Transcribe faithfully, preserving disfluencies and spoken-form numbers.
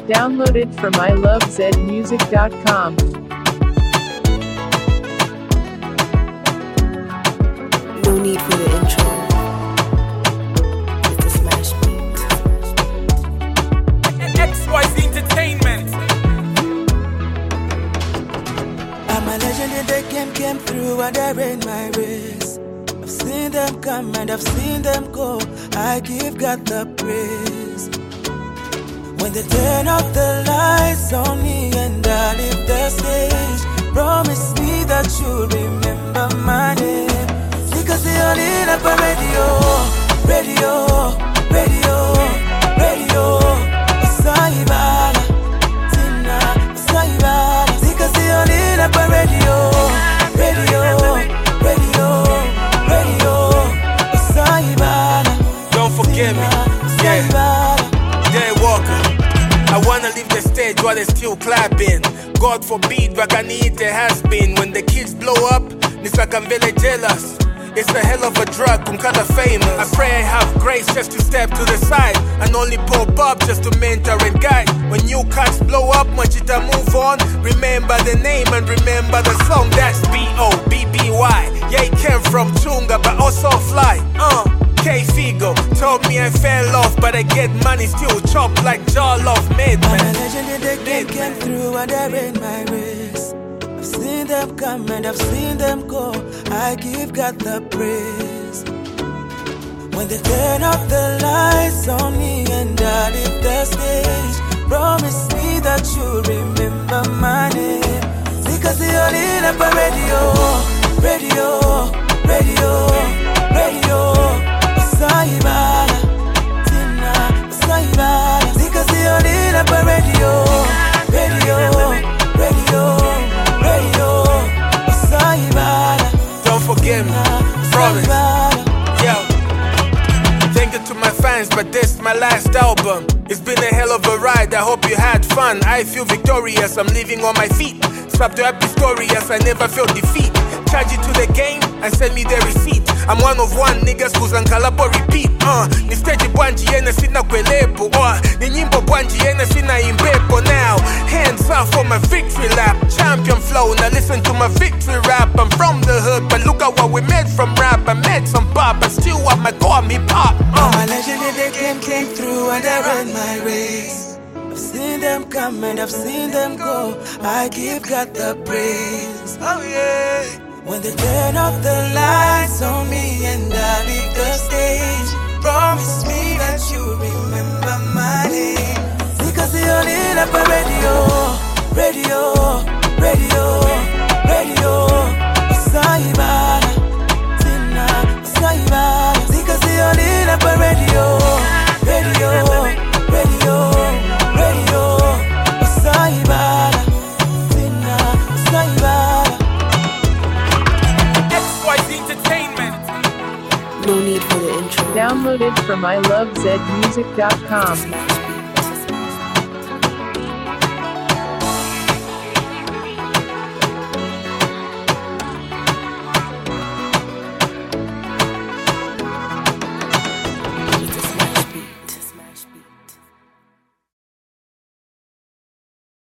Downloaded from I love zed music dot com. No need for the intro. It's a smash beat. X Y Z Entertainment. I'm a legend in the game, came through and I ran my race. I've seen them come and I've seen them go. I give God the praise. When they turn off the lights on me and I leave the stage, promise me that you'll remember my name. Because they all in up a radio, radio, radio, radio. Saibala, Tina, Saibala. Because they all in up a radio, radio, radio, radio. Saibala. Don't forget me. Yeah. Yeah, Walker. I wanna leave the stage while they're still clapping. God forbid, Rakanite has been. When the kids blow up, Nisakamvele jealous. It's a hell of a drug, Kumkata famous. I pray I have grace just to step to the side and only pop up just to mentor and guide. When new cuts blow up, Machita move on. Remember the name and remember the song. That's B O B B Y. Yeah, he came from Tunga, but also fly. Uh. K Figo told me I fell off, but I get money still chop like Jollof made I'm man. a legend in the game, came through and I ran my race. I've seen them come and I've seen them go. I give God the praise. When they turn off the lights on me and I leave the stage, promise me that you'll remember my name. Because they all in up a radio, radio, radio, radio. Saibala, Tina, Saibala. Because they all in up a radio, radio, radio, radio. Saibala. Don't forget me, promise. Yo, thank you to my fans, but this my last album. It's been a hell of a ride, I hope you had fun. I feel victorious, I'm living on my feet. Swap to happy story as I never felt defeat. Charge it to the game and send me the receipt. I'm one of one niggas who's unkalabo repeat. Uh, ni stage bwanji yena sina kwelepo. Uh, ni nyimbo bwanji yena sina imbepo. Now, hands up for my victory lap. Champion flow, now listen to my victory rap. I'm from the hood, but look at what we made from rap. I made some pop, but still what my core me pop. Uh. I'm a legend in the game, came through and I ran my race. I've seen them come and I've seen them go. I give God the praise. Oh yeah. When they turn off the lights on me and I leave the stage, promise me that you remember my name. Because they all in up a radio, radio, radio, radio. Saibala, Tina, Saibala. Because they all in up a radio, radio, radio, radio. Saibala, Tina, Saibala. X Y Z Entertainment. No need for the intro. Downloaded from I love zed music dot com. Smash beat.